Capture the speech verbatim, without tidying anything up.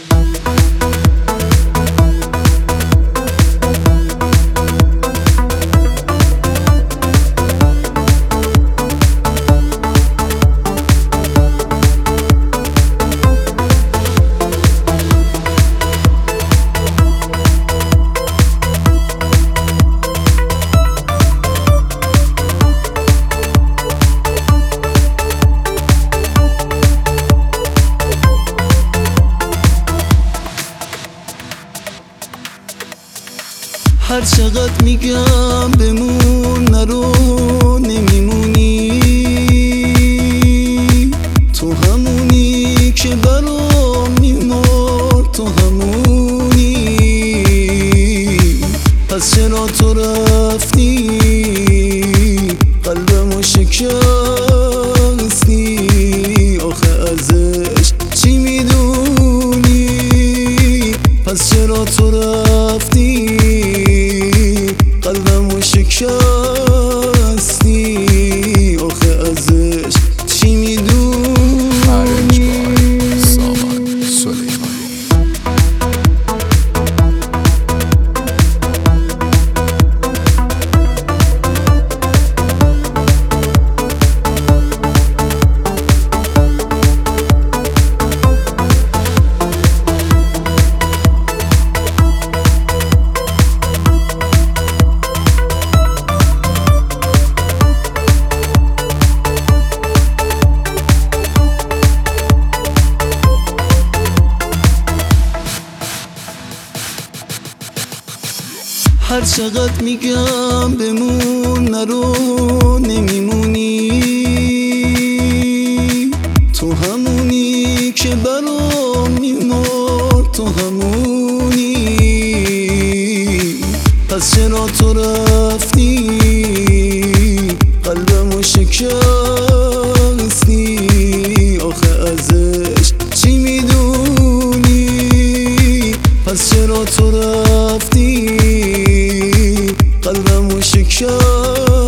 هر چقدر میگم بمون نرو نمیمونی، تو همونی که برام میمرد، تو همونی. پس چرا تو رفتی قلبمو شکستی؟ آخه ازش چی میدونی؟ پس چرا تو رفتی قلبمو شکستی؟ آخه ازش چی میدونی؟ سامان سلیمانی. هر چقدر میگم بمون نرو نمیمونی، تو همونی که برام میمرد، تو همونی. پس چرا تو رفتی قلبمو شکستی؟ آخه ازش چی میدونی؟ پس چرا تو رفتی قلبمو شکستی؟